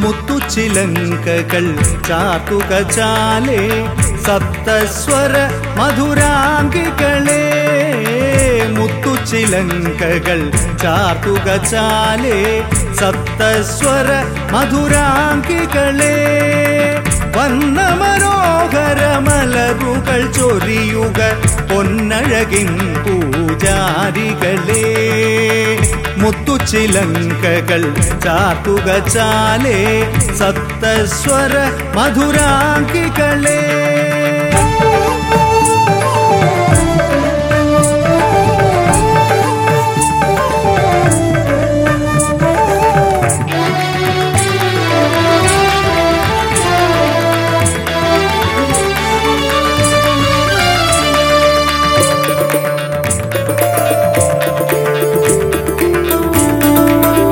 മുത്തുച്ചിലങ്കകൾ ചാർത്തുക ചാലേ സപ്തസ്വര മധുരാംഗികളെ മുത്തുച്ചിലങ്കകൾ ചാർത്തുക ചാലേ സപ്തസ്വര മധുരാംഗികളെ വന്ന മനോഹരമലരുകൾ ചൊരിയുക പൊന്നഴകിൻ പൂജാരികളെ മുത്തുച്ചിലങ്കകൾ ചാർത്തുക ചാലേ സപ്തസ്വര മധുരാംഗികളെ